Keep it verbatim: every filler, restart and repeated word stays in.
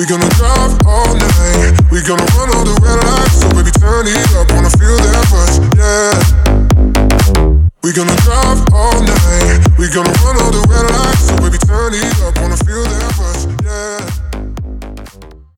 We gonna drive all night. We gonna run all the red lights. So baby, turn it up, wanna feel that rush, yeah. We gonna drive all night. We gonna run all the red lights. So baby, turn it up, wanna feel that rush, yeah.